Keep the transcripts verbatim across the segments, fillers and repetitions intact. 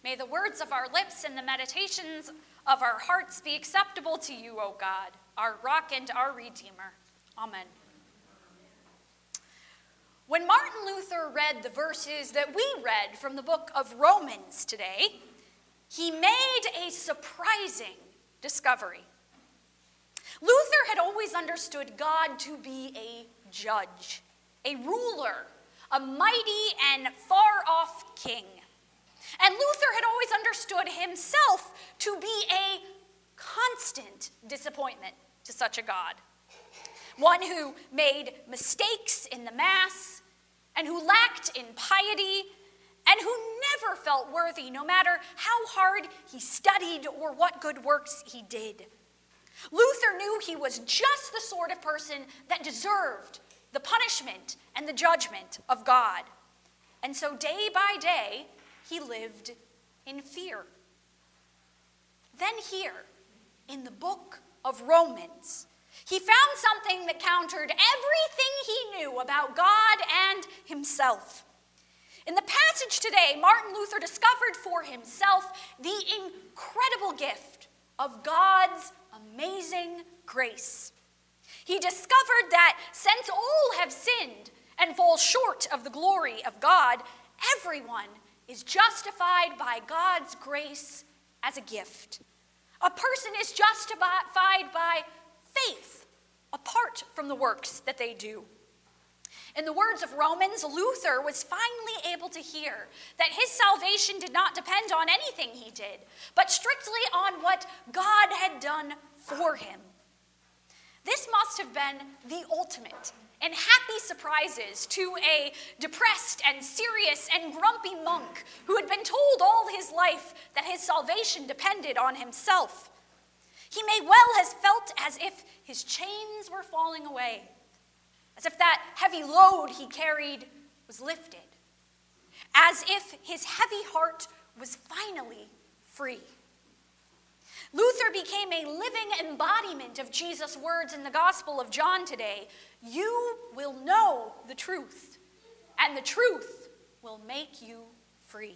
May the words of our lips and the meditations of our hearts be acceptable to you, O God, our rock and our Redeemer. Amen. When Martin Luther read the verses that we read from the book of Romans today, he made a surprising discovery. Luther had always understood God to be a judge, a ruler, a mighty and far-off king. And Luther had always understood himself to be a constant disappointment to such a God. One who made mistakes in the Mass, and who lacked in piety, and who never felt worthy, no matter how hard he studied or what good works he did. Luther knew he was just the sort of person that deserved the punishment and the judgment of God. And so day by day, he lived in fear. Then here, in the book of Romans, he found something that countered everything he knew about God and himself. In the passage today, Martin Luther discovered for himself the incredible gift of God's amazing grace. He discovered that since all have sinned and fall short of the glory of God, everyone is justified by God's grace as a gift. A person is justified by faith, apart from the works that they do. In the words of Romans, Luther was finally able to hear that his salvation did not depend on anything he did, but strictly on what God had done for him. This must have been the ultimate and happy surprises to a depressed and serious and grumpy monk who had been told all his life that his salvation depended on himself. He may well have felt as if his chains were falling away, as if that heavy load he carried was lifted, as if his heavy heart was finally free. Luther became a living embodiment of Jesus' words in the Gospel of John today. You will know the truth, and the truth will make you free.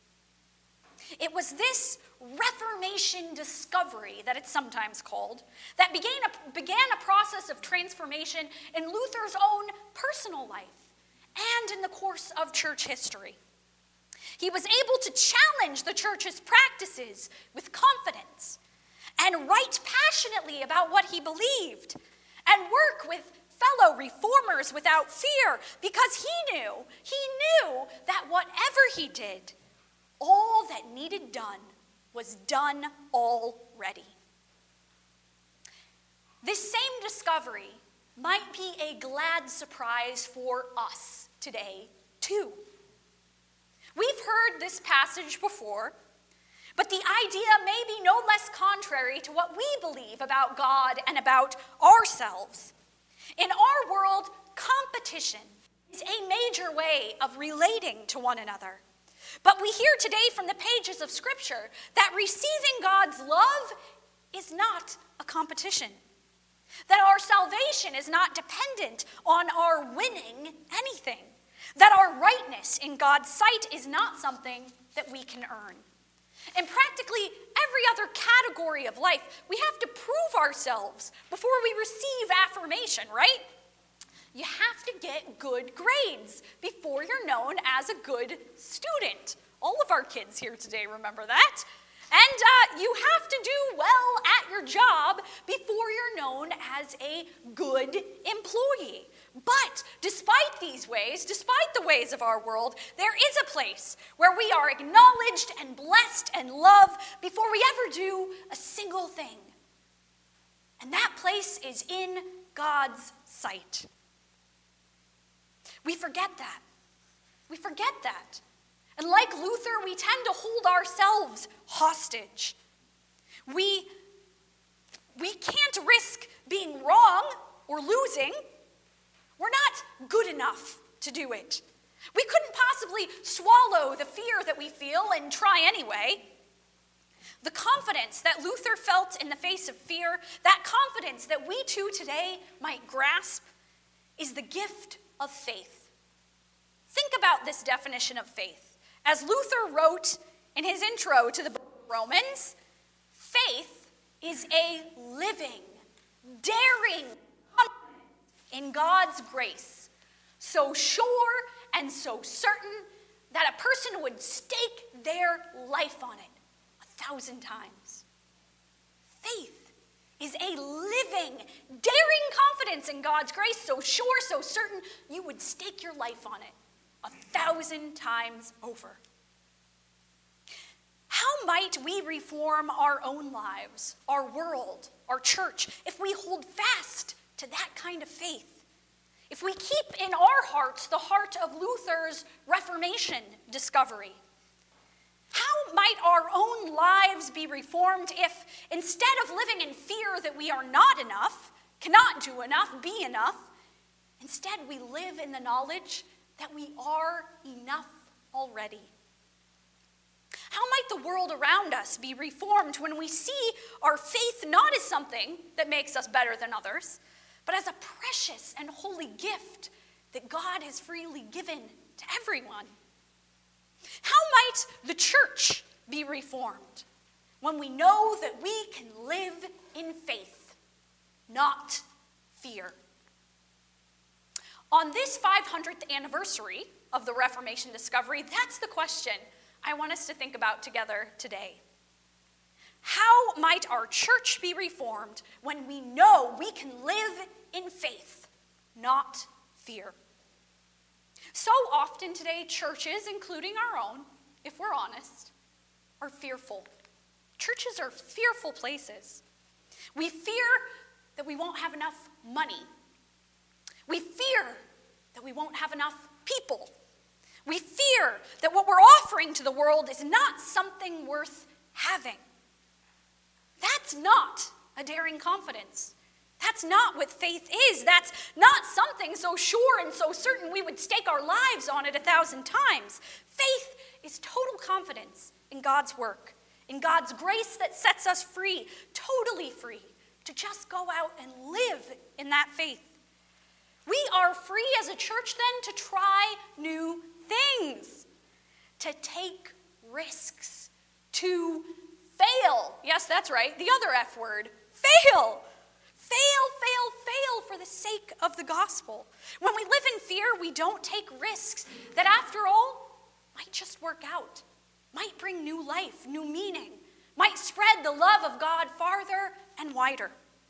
It was this Reformation discovery, that it's sometimes called, that began a, began a process of transformation in Luther's own personal life and in the course of church history. He was able to challenge the church's practices with confidence and write passionately about what he believed and work with fellow reformers without fear because he knew, he knew that whatever he did, all that needed done was done already. This same discovery might be a glad surprise for us today, too. We've heard this passage before, but the idea may be no less contrary to what we believe about God and about ourselves. In our world, competition is a major way of relating to one another. But we hear today from the pages of Scripture that receiving God's love is not a competition. That our salvation is not dependent on our winning anything. That our rightness in God's sight is not something that we can earn. In practically every other category of life, we have to prove ourselves before we receive affirmation, right? You have to get good grades before you're known as a good student. All of our kids here today remember that. And uh, you have to do well at your job before you're known as a good employee. But despite these ways, despite the ways of our world, there is a place where we are acknowledged and blessed and loved before we ever do a single thing. And that place is in God's sight. We forget that. We forget that. And like Luther, we tend to hold ourselves hostage. We, we can't risk being wrong or losing. We're not good enough to do it. We couldn't possibly swallow the fear that we feel and try anyway. The confidence that Luther felt in the face of fear, that confidence that we too today might grasp, is the gift of faith. Think about this definition of faith. As Luther wrote in his intro to the book of Romans, faith is a living, daring confidence in God's grace, so sure and so certain that a person would stake their life on it a thousand times. Faith is a living, daring confidence in God's grace, so sure, so certain, you would stake your life on it a thousand times over. How might we reform our own lives, our world, our church, if we hold fast to that kind of faith? If we keep in our hearts the heart of Luther's Reformation discovery? How might our own lives be reformed if, instead of living in fear that we are not enough, cannot do enough, be enough, instead we live in the knowledge that we are enough already? How might the world around us be reformed when we see our faith not as something that makes us better than others, but as a precious and holy gift that God has freely given to everyone? How might the church be reformed when we know that we can live in faith, not fear? On this five hundredth anniversary of the Reformation discovery, that's the question I want us to think about together today. How might our church be reformed when we know we can live in faith, not fear? So often today, churches, including our own, if we're honest, are fearful. Churches are fearful places. We fear that we won't have enough money. We fear that we won't have enough people. We fear that what we're offering to the world is not something worth having. That's not a daring confidence. That's not what faith is. That's not something so sure and so certain we would stake our lives on it a thousand times. Faith is total confidence in God's work, in God's grace that sets us free, totally free, to just go out and live in that faith. We are free as a church then to try new things, to take risks, to fail. Yes, that's right, the other F word, fail. Fail, fail, fail for the sake of the gospel. When we live in fear, we don't take risks that, after all, might just work out, might bring new life, new meaning, might spread the love of God farther and wider.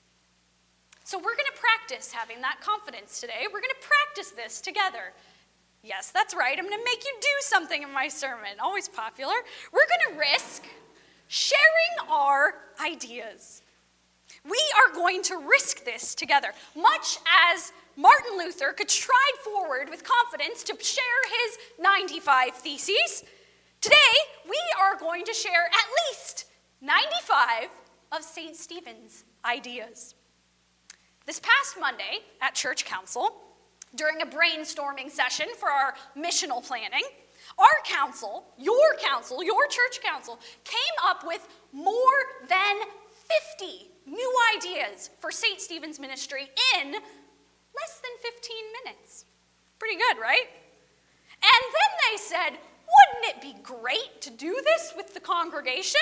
So we're going to practice having that confidence today. We're going to practice this together. Yes, that's right. I'm going to make you do something in my sermon. Always popular. We're going to risk sharing our ideas. We are going to risk this together. Much as Martin Luther could stride forward with confidence to share his ninety-five theses, today we are going to share at least ninety-five of Saint Stephen's ideas. This past Monday at Church Council, during a brainstorming session for our missional planning, our council, your council, your church council, came up with more than fifty new ideas for Saint Stephen's ministry in less than fifteen minutes. Pretty good, right? And then they said, wouldn't it be great to do this with the congregation?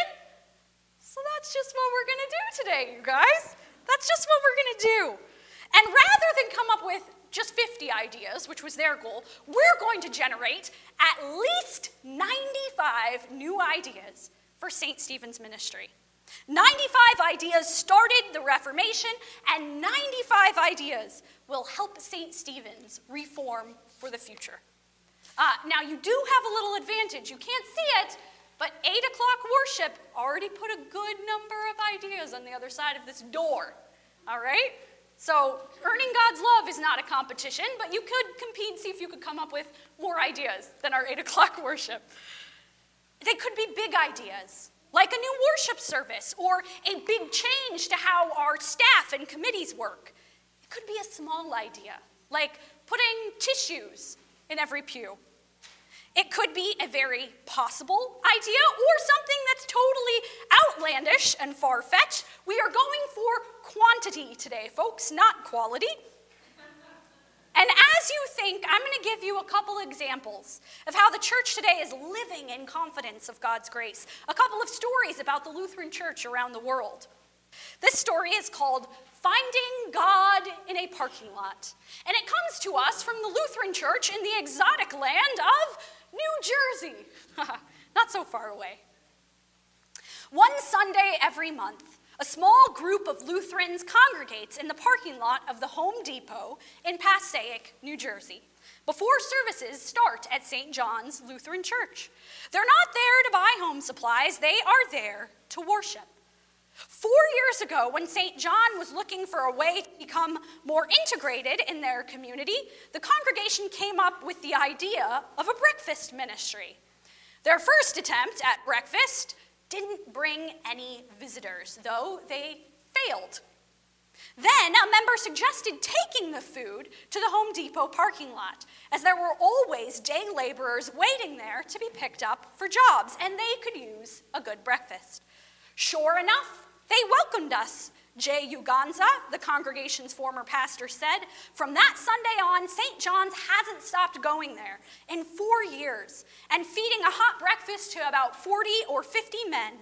So that's just what we're going to do today, you guys. That's just what we're going to do. And rather than come up with just fifty ideas, which was their goal, we're going to generate at least ninety-five new ideas for Saint Stephen's ministry. ninety-five ideas started the Reformation, and ninety-five ideas will help Saint Stephen's reform for the future. Uh, now, you do have a little advantage. You can't see it, but eight o'clock worship already put a good number of ideas on the other side of this door, all right? So earning God's love is not a competition, but you could compete and see if you could come up with more ideas than our eight o'clock worship. They could be big ideas, like a new worship service or a big change to how our staff and committees work. It could be a small idea, like putting tissues in every pew. It could be a very possible idea or something that's totally outlandish and far-fetched. We are going for quantity today, folks, not quality. And as you think, I'm going to give you a couple examples of how the church today is living in confidence of God's grace. A couple of stories about the Lutheran Church around the world. This story is called Finding God in a Parking Lot. And it comes to us from the Lutheran Church in the exotic land of New Jersey. Not so far away. One Sunday every month, a small group of Lutherans congregates in the parking lot of the Home Depot in Passaic, New Jersey, before services start at Saint John's Lutheran Church. They're not there to buy home supplies, they are there to worship. Four years ago, when Saint John was looking for a way to become more integrated in their community, the congregation came up with the idea of a breakfast ministry. Their first attempt at breakfast didn't bring any visitors, though they failed. Then a member suggested taking the food to the Home Depot parking lot, as there were always day laborers waiting there to be picked up for jobs, and they could use a good breakfast. Sure enough, they welcomed us, Jay Uganza, the congregation's former pastor, said. From that Sunday on, Saint John's hasn't stopped going there in four years and feeding a hot breakfast to about forty or fifty men.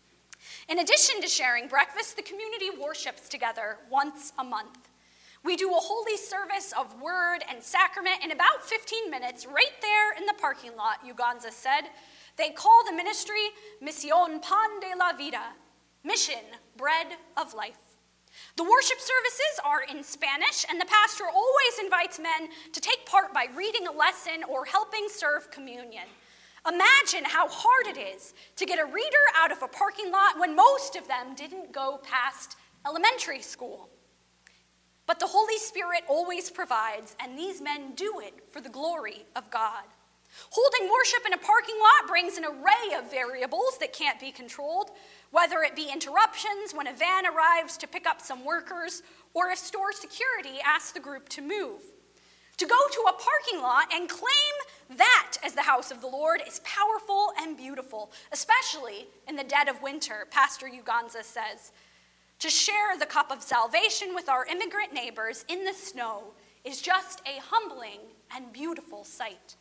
In addition to sharing breakfast, the community worships together once a month. We do a holy service of word and sacrament in about fifteen minutes right there in the parking lot, Uganza said. They call the ministry Misión Pan de la Vida, mission, bread of life. The worship services are in Spanish, and the pastor always invites men to take part by reading a lesson or helping serve communion. Imagine how hard it is to get a reader out of a parking lot when most of them didn't go past elementary school. But the Holy Spirit always provides, and these men do it for the glory of God. Holding worship in a parking lot brings an array of variables that can't be controlled, whether it be interruptions when a van arrives to pick up some workers, or if store security asks the group to move. To go to a parking lot and claim that as the house of the Lord is powerful and beautiful, especially in the dead of winter, Pastor Uganza says. To share the cup of salvation with our immigrant neighbors in the snow is just a humbling and beautiful sight.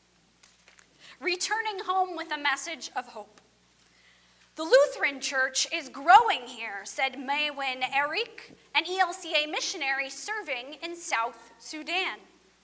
Returning home with a message of hope. The Lutheran Church is growing here, said Maywin Eric, an E L C A missionary serving in South Sudan.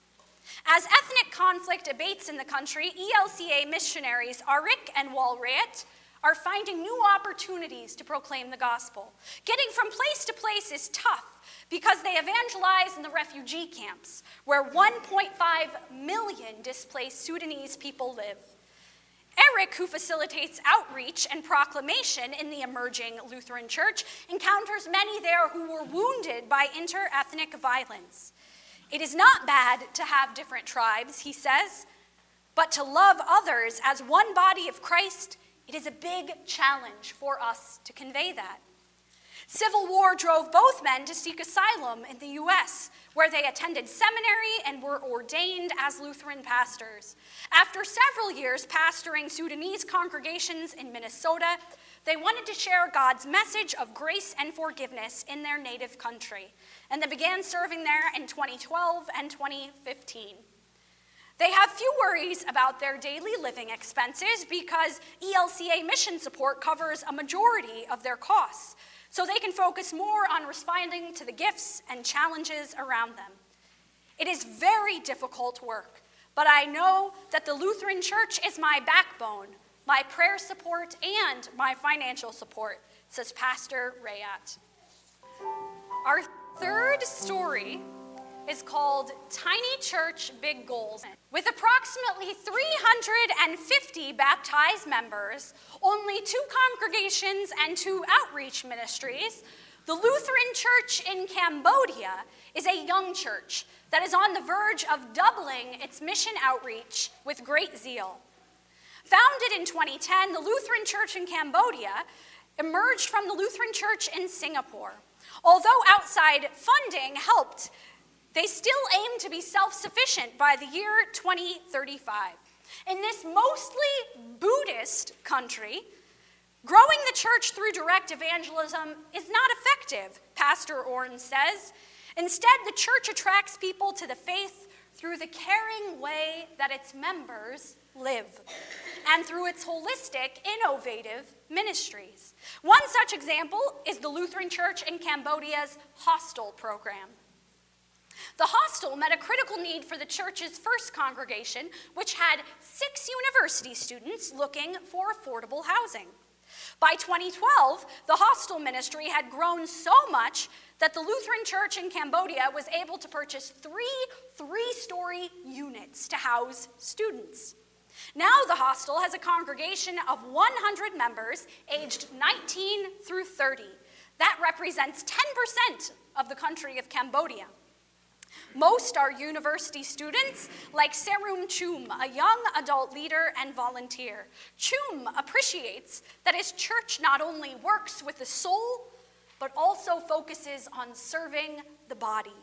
As ethnic conflict abates in the country, E L C A missionaries Arik and Walrayet are finding new opportunities to proclaim the gospel. Getting from place to place is tough because they evangelize in the refugee camps, where one point five million displaced Sudanese people live. Eric, who facilitates outreach and proclamation in the emerging Lutheran Church, encounters many there who were wounded by inter-ethnic violence. It is not bad to have different tribes, he says, but to love others as one body of Christ, it is a big challenge for us to convey that. Civil war drove both men to seek asylum in the U S, where they attended seminary and were ordained as Lutheran pastors. After several years pastoring Sudanese congregations in Minnesota, they wanted to share God's message of grace and forgiveness in their native country, and they began serving there in twenty twelve and twenty fifteen. They have few worries about their daily living expenses because E L C A mission support covers a majority of their costs, so they can focus more on responding to the gifts and challenges around them. It is very difficult work, but I know that the Lutheran Church is my backbone, my prayer support, and my financial support, says Pastor Rayat. Our third story is called Tiny Church, Big Goals. With approximately three hundred fifty baptized members, only two congregations and two outreach ministries, the Lutheran Church in Cambodia is a young church that is on the verge of doubling its mission outreach with great zeal. Founded in twenty ten, the Lutheran Church in Cambodia emerged from the Lutheran Church in Singapore. Although outside funding helped, they still aim to be self-sufficient by the year twenty thirty-five. In this mostly Buddhist country, growing the church through direct evangelism is not effective, Pastor Orn says. Instead, the church attracts people to the faith through the caring way that its members live, and through its holistic, innovative ministries. One such example is the Lutheran Church in Cambodia's hostel program. The hostel met a critical need for the church's first congregation, which had six university students looking for affordable housing. By twenty twelve, the hostel ministry had grown so much that the Lutheran Church in Cambodia was able to purchase three three-story units to house students. Now the hostel has a congregation of one hundred members aged nineteen through thirty. That represents ten percent of the country of Cambodia. Most are university students, like Serum Chum, a young adult leader and volunteer. Chum appreciates that his church not only works with the soul, but also focuses on serving the body.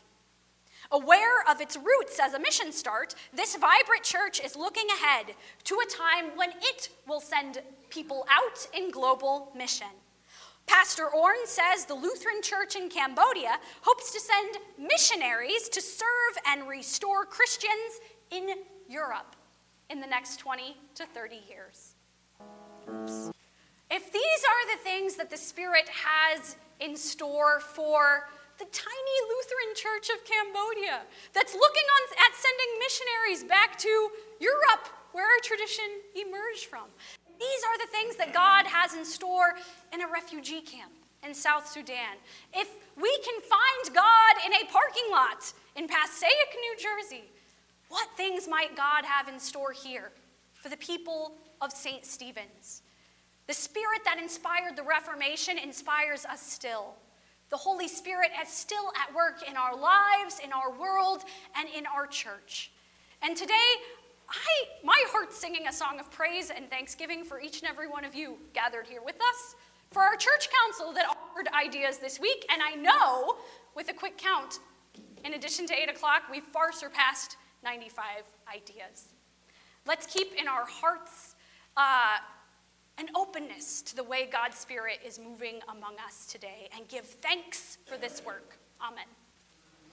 Aware of its roots as a mission start, this vibrant church is looking ahead to a time when it will send people out in global mission. Pastor Orn says the Lutheran Church in Cambodia hopes to send missionaries to serve and restore Christians in Europe in the next twenty to thirty years. Oops. If these are the things that the Spirit has in store for the tiny Lutheran Church of Cambodia that's looking on at sending missionaries back to Europe, where our tradition emerged from, these are the things that God has in store in a refugee camp in South Sudan. If we can find God in a parking lot in Passaic, New Jersey, what things might God have in store here for the people of Saint Stephen's? The Spirit that inspired the Reformation inspires us still. The Holy Spirit is still at work in our lives, in our world, and in our church. And today, I, my heart's singing a song of praise and thanksgiving for each and every one of you gathered here with us, for our church council that offered ideas this week, and I know, with a quick count, in addition to eight o'clock, we've far surpassed ninety-five ideas. Let's keep in our hearts uh, an openness to the way God's Spirit is moving among us today, and give thanks for this work. Amen.